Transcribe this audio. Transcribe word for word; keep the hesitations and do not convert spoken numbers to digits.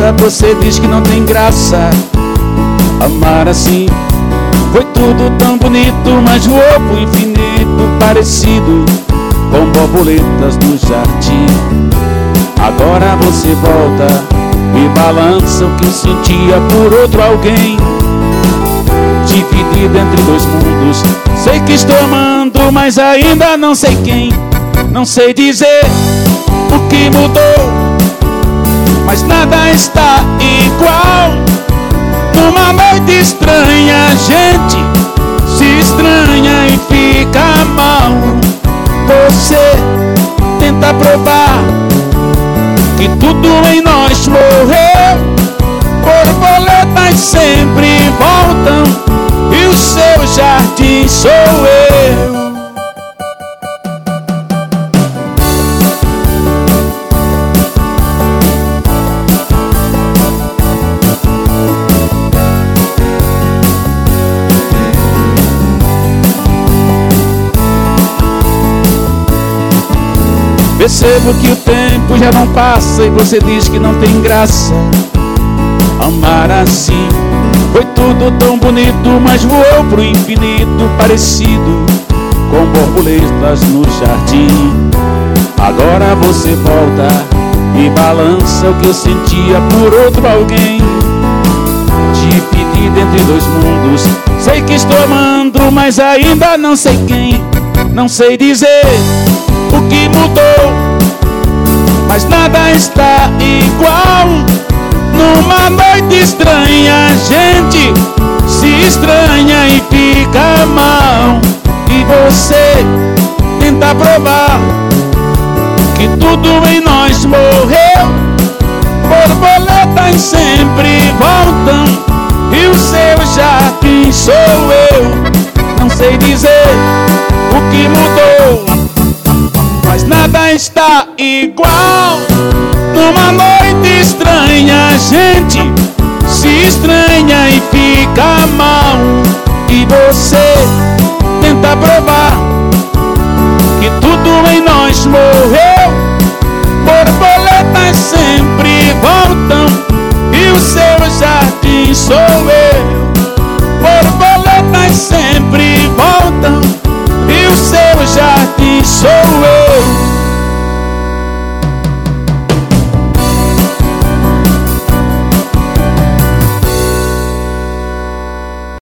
Agora você diz que não tem graça amar assim. Foi tudo tão bonito, mas voou pro infinito, parecido com borboletas no jardim. Agora você volta e balança o que sentia por outro alguém, dividido entre dois mundos. Sei que estou amando, mas ainda não sei quem. Não sei dizer o que mudou, mas nada está igual. Numa noite estranha a gente se estranha e fica mal. Você tenta provar que tudo em nós morreu. Borboletas sempre voltam e o seu jardim sou eu. Percebo que o tempo já não passa e você diz que não tem graça amar assim. Foi tudo tão bonito, mas voou pro infinito, parecido com borboletas no jardim. Agora você volta e balança o que eu sentia por outro alguém, dividido entre dois mundos. Sei que estou amando, mas ainda não sei quem. Não sei dizer o que mudou, mas nada está igual. Numa noite estranha a gente se estranha e fica mal. E você tenta provar que tudo em nós morreu. Borboletas sempre voltam e o seu jardim sou eu. Não sei dizer o que mudou, mas nada está igual. Numa noite estranha a gente se estranha e fica mal. E você tenta provar que tudo em nós morreu. Borboletas sempre voltam e o seu jardim sou eu. Borboletas sempre voltam e o seu jardim sou eu.